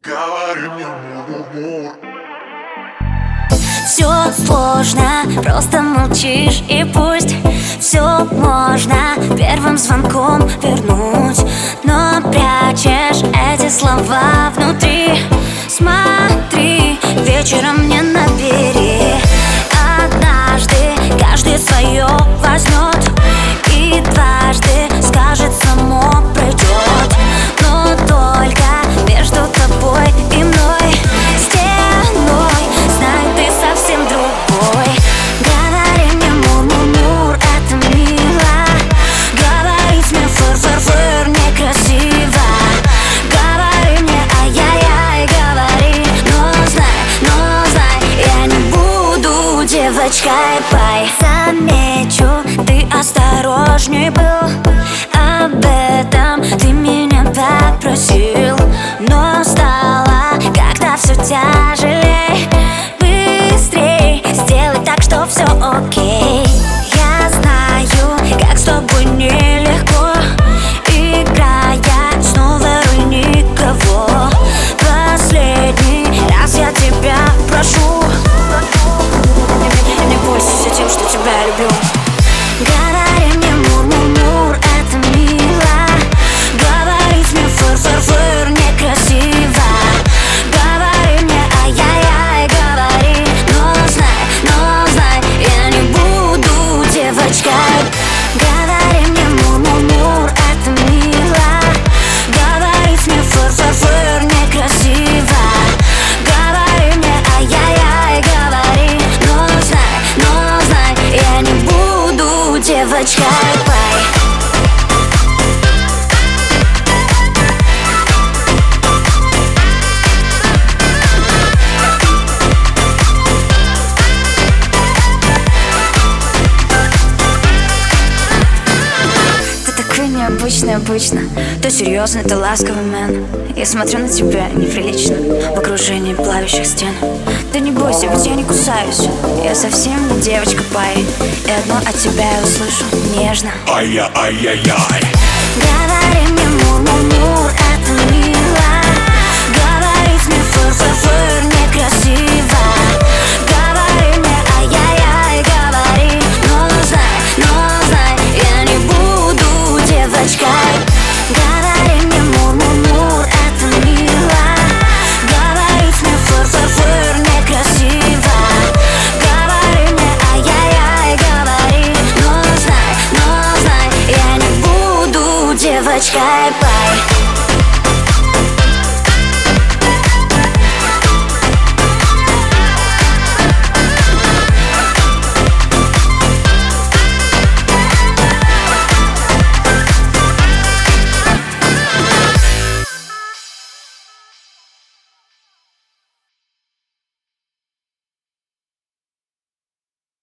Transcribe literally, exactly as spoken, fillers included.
Говори мне, му-му-му. Все сложно, просто молчишь, и пусть все можно первым звонком вернуть, но прячешь эти слова внутри. Смотри, вечером мне набери. Однажды каждый свое возьмет и дважды скажет само пройдет, но только между тобой и мной стеной. Знаю, ты совсем другой. Говори мне мур-мур-мур, это мило. Говорить мне фыр-фыр-фыр некрасиво. Говори мне ай-яй-яй, говори, но знай, но знай, я не буду девочкой пай. Замечу, ты осторожней был, об этом ты меня попросил, но стало как-то все тяжелей. Быстрей сделай так, что все окей. Я знаю, как с тобой нелегко, играя снова роль никого. Последний раз я тебя прошу, не бойся тем, что тебя люблю. Говори мне мур-мур-мур, это мило. Говорить мне фыр-фыр-фыр некрасиво. Говори мне ай-яй-яй, говори, но знай, но знай, я не буду девочкой. Говори мне мур-мур-мур, это мило. Говорить мне фыр-фыр-фыр некрасиво. Говори мне ай-яй-яй, говори, но знай, но знай, я не буду девочкой пай. Необычно, обычно. То серьезный, то ласковый мэн. Я смотрю на тебя неприлично в окружении плавящих стен. Да не бойся, ведь я не кусаюсь. Я совсем не девочка пай. И одно от тебя я услышу нежно. Ай-яй-яй-яй. Говори мне мур-мур-мур.